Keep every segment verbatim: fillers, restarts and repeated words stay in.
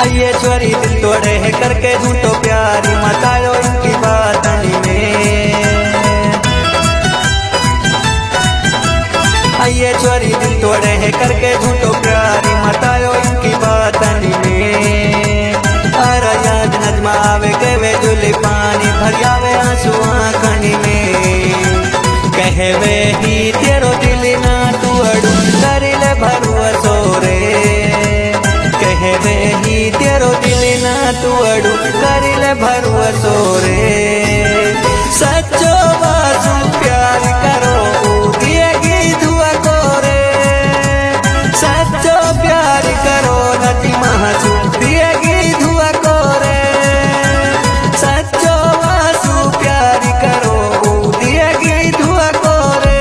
ये छोरी दिल तोड़े है करके झूठो प्यारी मतायो इनकी बात में। ये छोरी दिल तोड़े है करके झूठो प्यारी मतायो इनकी बात में। अरे याद नजमा आवे के वे जुली पानी भर आवे आंसू आँखनी में। कहवे ही तेरो दिल ना तू अड़ू करिले भरोसो रे। कहवे ही तेरो दिल ना तू अड़ू करिले भरोसो रे। सच्चो वासु प्यार करो दिएगी दुआ को रे। सच्चो प्यार करो नटी महासु दिएगी दुआ को रे। सच्चो वासु प्यार करो दिएगी दुआ को रे।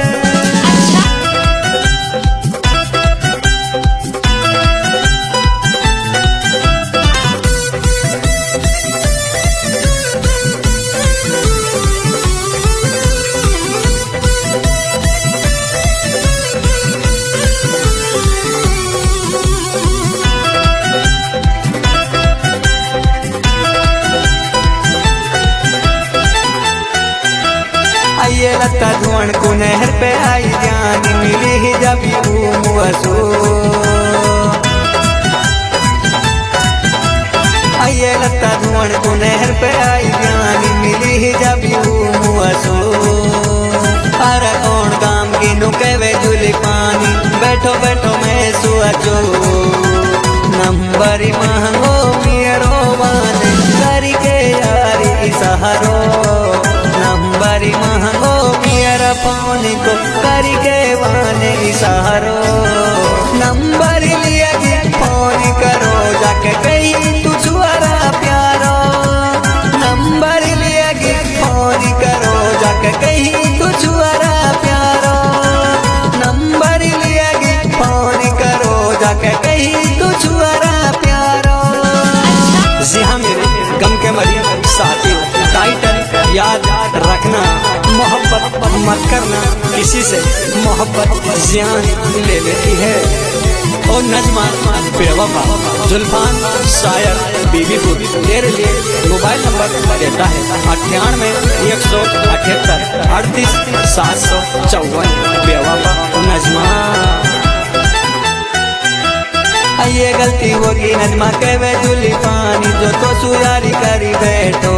ये लता धुआं को नहर पे आई जान मिली ही जब मुआसो। ये लता धुआं को नहर पे आई जान मिली ही जब मुआसो। अरे कौन गाम की नुके वे जुली पानी बैठो बैठो मैं सुअचो। नंबर महंगो मेरो वाने करी के यारी सहारो। नंबरी महंगो मेरा पानी को करी के वाने सहारो। नंबर लिया जी फोन करो जाके कहीं तू छुआरा प्यारो। नंबर लिया जी फोन करो जाके कहीं तू छुआरा प्यारो। नंबर लिया जी फोन करो जाके कहीं तू छुआरा प्यारो। जी हाँ मेरे गम के मरीज साथी टाइटल याद रखना मोहब्बत मत करना किसी से मोहब्बत जान ले लेती है। और नजमा बेवफा जुल्फान शायर बीबीपुर तेरे लिए मोबाइल नंबर देता है अट्ठानवे एक सौ अठहत्तर अड़तीस सात सौ चौवन। बेवफा नजमा ये गलती होगी नजमा के वे जुली पानी जो तो सुयारी करी बैठो।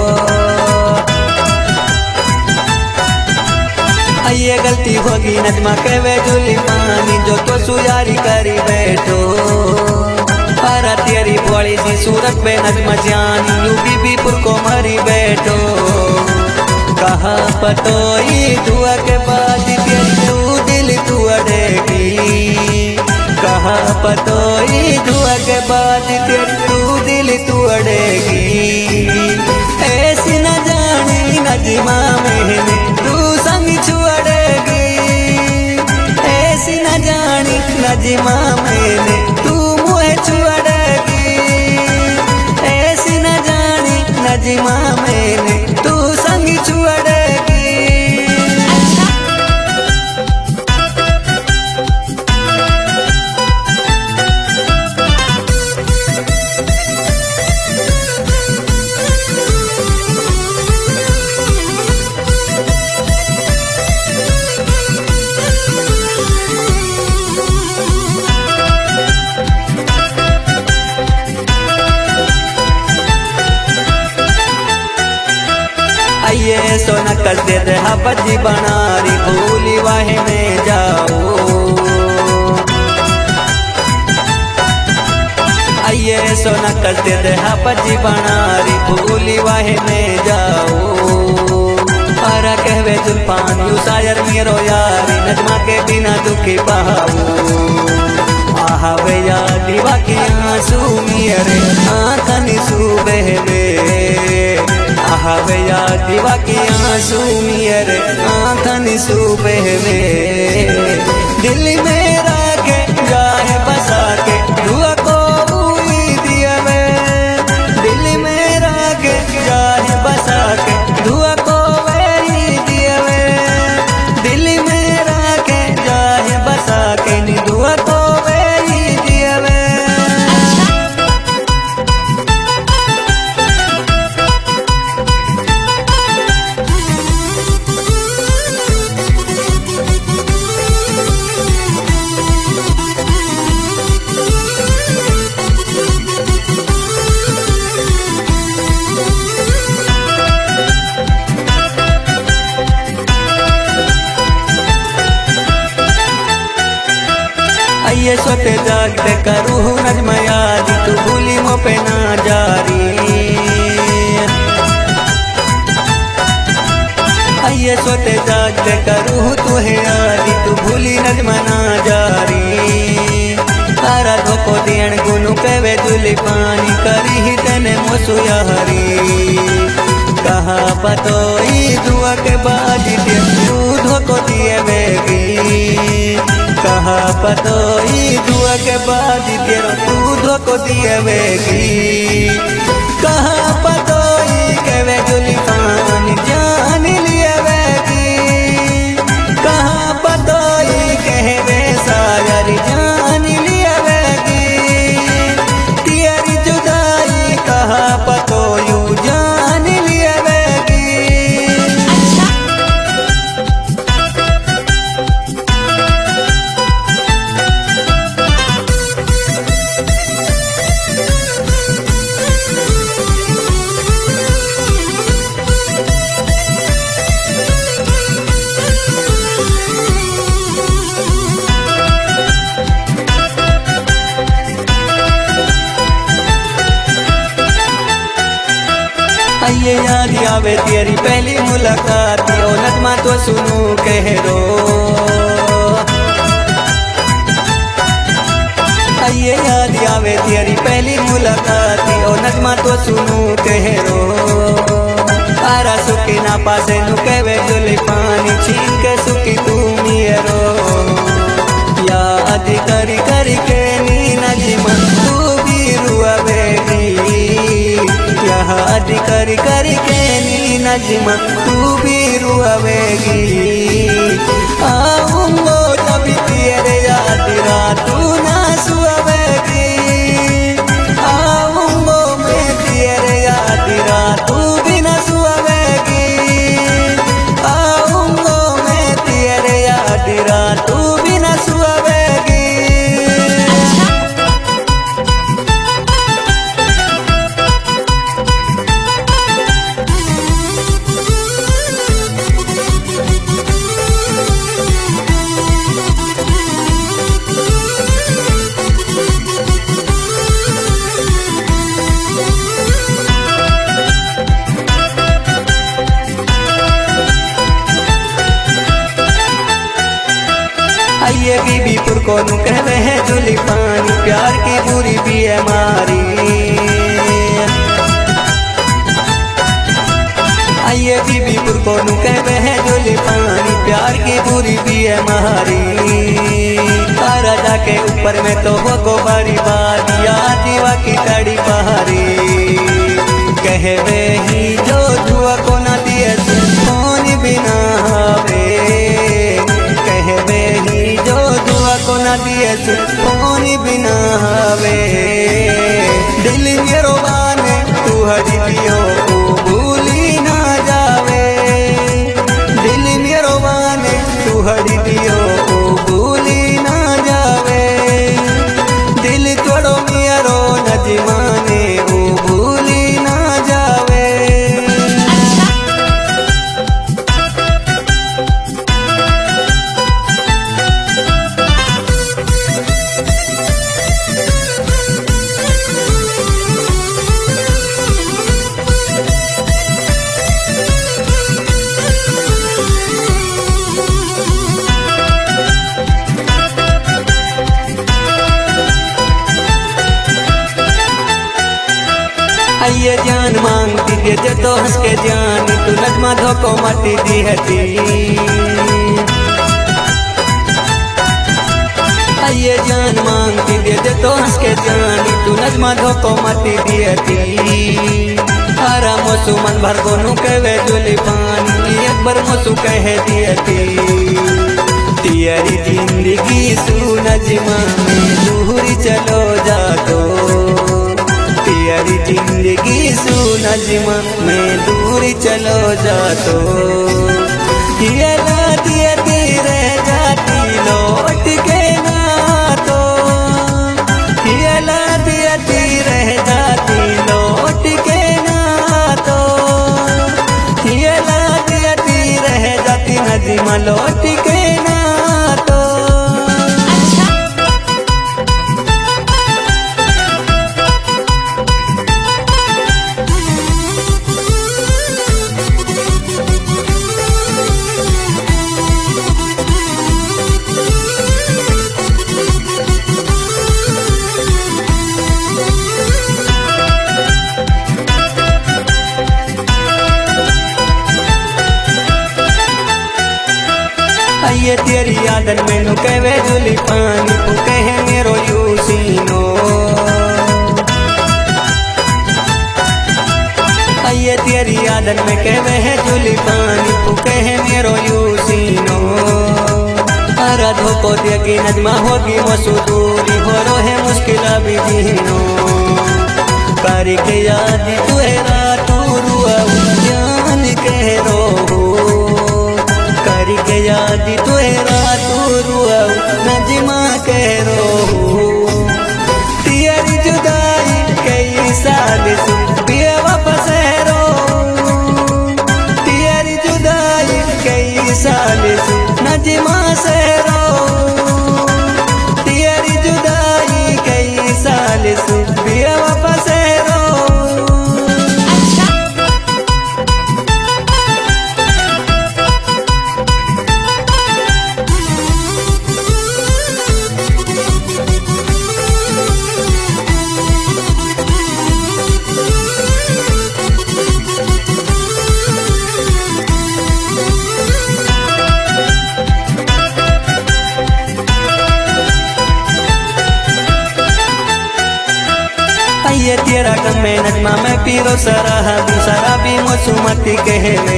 ये गलती होगी नजमा के वे जुली पानी जो तो सुयारी करी बैठो। अरे तेरी भोली सी सूरत पे नजमा जानी यू बीबीपुर को मरी बैठो। कहा पतो ये दुआ के बाद तेरी तू दिल तू अड़ेगी। कहा पतो ये दुआ के बाद तेरी तू दिल तू अड़ेगी। ऐसी न जानी नजमा मैंने तू संग छुड़ेगी। ऐसी न जानी नजमा मैंने तू मुझे छुड़ेगी। ऐसी न जानी नजमा मैंने तू संग छुड़ेगी। ये सोना कर दे दे बजी बनारी भूली वाहे में जाओ। ये सोना कर दे दे बजी बनारी भूली वाहे में जाओ। अरे कहवे जुल्फान यू शायर मेरो यारी नजमा के बिना दुखी बहाओ। आवे याद दीवा के आंसू मेरे आँखनी सुबह में। आवे याद दीवा के आंसू मेरे आँखनी सुबह में। दिल मेरा के जाए बसा के दुआ को दिया में। दिल मेरा के जाए बसा के दुआ को दिया में। दिल मेरा के जाए बसा के दुआ को दिया में। सोते जागते करूँ नज्म याद तू भूली मो पे ना जारी आइए सोते जागते करूँ तुहे याद तू भूली नज्म ना जारी तारा धोको देण गुनु पेवे जुली पानी करी ही तेने मोसु यारी कहा पतोई दुआ के बाद तू धोको दिए बेगी कहा पतोई दुआ के बाद तू धोको दिए बेगी कहा पतोई के वे जुली पानी जान लिए बेगी कहा पतोई कहे वे सारी जान लिए बेगी तेरी जुदाई कहा पतोयू जान लिए बेगी। आइए याद आवे तेरी पहली मुलाकात ओ नज़्मा तो सुनू कह रो आइए याद आवे तेरी पहली मुलाकात ओ नज़्मा तो सुनू कह रो आरा सुखी ना पासे नु कहवे जुली पानी छीन के सुखी तू मेरो याद करी करी के नी नज़्मा तू भी रुआवेगी याद करी करी के नी नज़्मा तू भी रुआवेगी आऊंगो जब तेरे याद रातू ना सुआवेगी आऊंगो मैं तेरे याद रातू भी ना सुआवेगी आऊंगो मैं तेरे याद रातू भी ना सुआवेगी। आइए बीबीपुर को नु कहवे है जुली पानी प्यार की बुरी बीमारी आइए बीबीपुर को नु कहवे है जुली पानी प्यार की बुरी बीमारी तारा जाके ऊपर में तो वो को बारी बात याद दीवा की कड़ी पहाड़ी कहवे ही जो जुआ को ना दिए फोन बिना हवे कहवे ही जो दुआ को ना दिए फोन बिना हवे दिल मेरो बाने तू हरी दियो भूली ना जावे दिल मेरो बाने तू हरी दियो भूली ना जावे दिल तोड़ो मेरो नज़्मा ने वो भूली ना जावे। आइए जान मांगती दे दे तो हंस के जान तू नज़्मा धोको मती दी हती आइए जान मांगती दे दे तो हंस के जान तू नज़्मा धोको मती दी हती तारा मोसू मन भर गोनू कहवे जुली पानी एक बार मोसू कह दी हती तेरी जिंदगी सू नज़्मा में दूर चलो जा तो तेरी जिंदगी सू नज़्मा में दूर चलो जा तो ये लाती रह जाती लौट के ना तो ये लाती रह जाती लौट के ना तो ये लाती रह जाती नज़्मा लौट के ना तो। आइए तेरी यादन मैनू कहवे जुली पानी तू कहे मेरो यूसीनो आइए तेरी यादन में कहवे है जुली पानी तू कहे मेरो यूसीनो आराधो को त्यागी नजमा होगी मसूदूरी हो रो है मुश्किल भी जीनो कारी के याद तुहरा तू रुआ जान कह रो कारी के याद तुहरा तू रुआ नजमा कह रो तेरी जुदाई कई साल से बिया वापस रो तेरी जुदाई कई साल से नजमा से रो तेरी जुदाई कई साल से बिया वापस रो ये तेरा गम में नजमा में पीरो सराहा दूसरा भी मौसुमती कहवे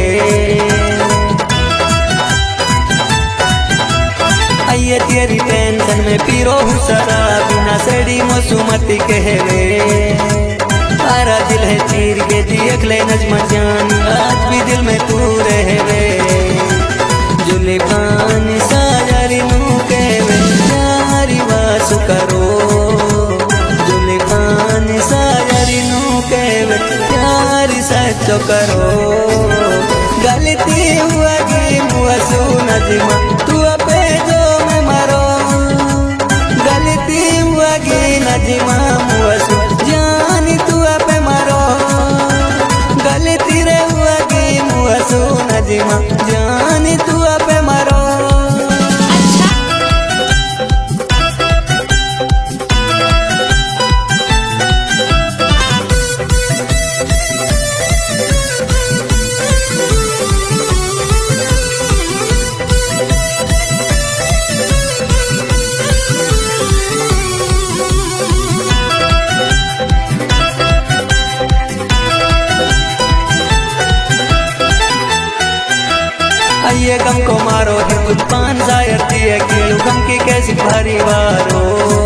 आइए तेरी टेंशन में पीरो सरा बिना सेड़ी मौसुमती कहवे तारा दिल है चीर के देख ले नजमा जान आज भी दिल में तू रहवे जुली पानी सारी नू कहवे यारी वासु करो सच्चो करो गलती हुआ कि मुआसू नजमा तू पे जो मैं मरो गलती हुआ कि नजमा मुआसू जानी तू पे मरो गलती रे हुआ कि मुआसू नजमा जानी तू पे मरो आइए गम को मारो है गुलपान जायर दिए कीड़ू गम की कैसी भारी वारो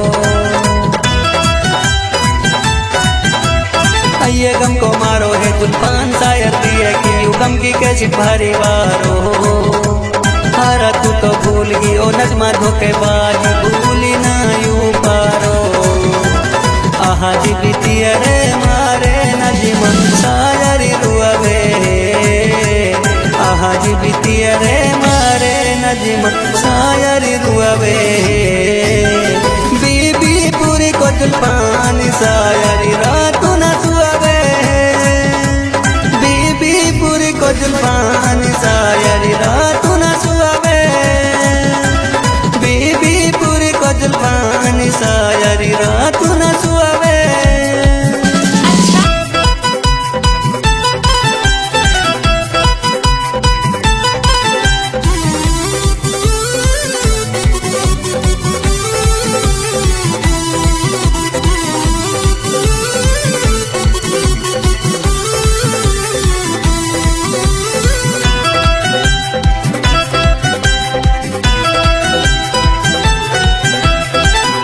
आइए गम को मारो है गुलपान जायर दिए कीड़ू गम की कैसी भारी वारो हारा तू तो भूल गई ओ नजमा धोखेबाज भूली ना यूं पारो आहा जी बीतिया रे मारे नजमा सायरी रुआवे आहा जी बीतिया रे मारे नजमा सायरी रुआवे बीबी पूरी को जुल्फान सायरी रात न सुआवे बीबी पूरी को जुल्फान सायरी रात न सुआवे बीबी पूरी को जुल्फान सायरी रात